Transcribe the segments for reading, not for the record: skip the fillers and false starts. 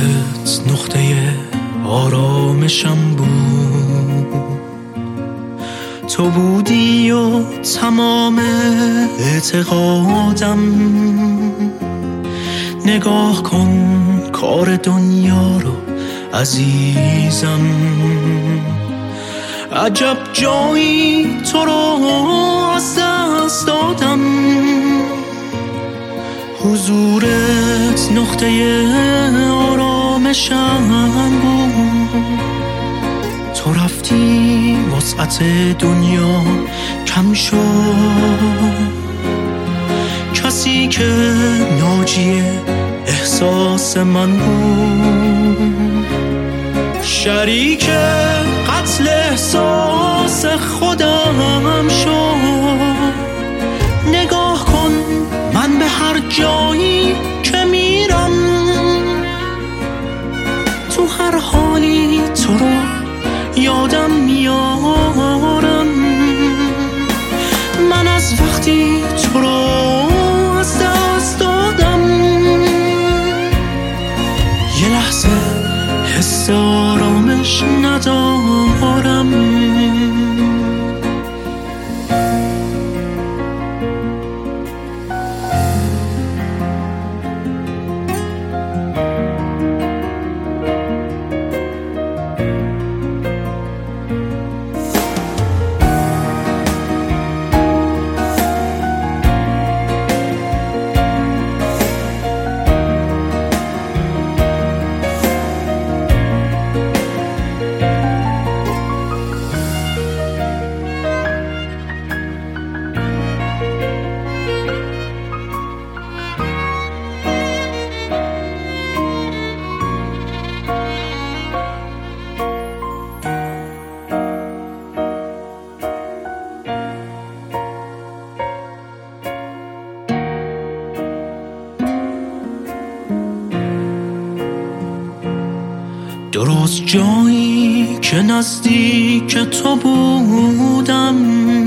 حضورت نقطه آرامشم بود، تو بودی و تمام اعتقادم. نگاه کن کار دنیا رو عزیزم، عجب جایی تو رو از دست دادم. حضورت نقطه آرامشم بود، تو رفتی وسعت دنیا کم شد. کسی که ناجی احساس من بود، شریک قتل احساس خودم شد. نگاه کن من به هر جایی که میرم، تو هر حالی تو رو یادم میارم. من از وقتی تو رو از دست دادم، یه لحظه حس آرامش ندارم. درست جایی که نزدیک تو بودم،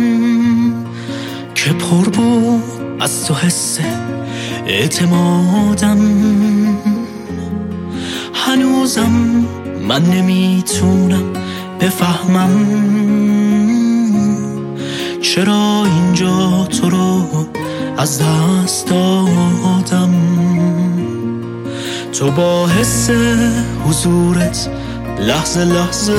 که پر بود از تو حس اعتمادم. هنوزم من نمیتونم بفهمم چرا اینجا تو رو از دست دادم. تو با حس حضورت لحظه لحظه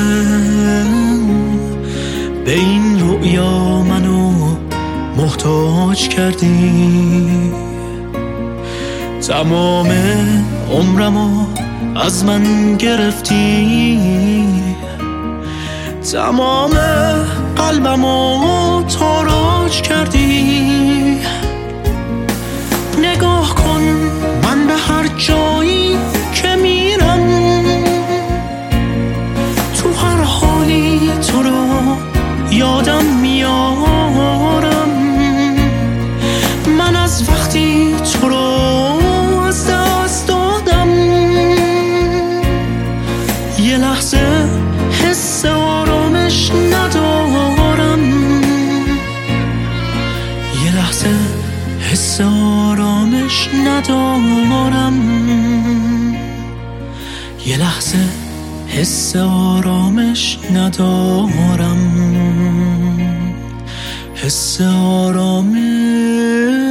به این رؤیا منو محتاج کردی. تمام عمرمو از من گرفتی، تمام قلبمو تاراج کردی. نگاه کن من به هر جایی که میرم، تو هر حالی تو رو یادم میارم. من از وقتی تو رو از دست دادم، یه لحظه حس آرامش ندارم. یه لحظه حس آرامش ندارم. یه لحظه حس آرامش ندارم. حس آرامش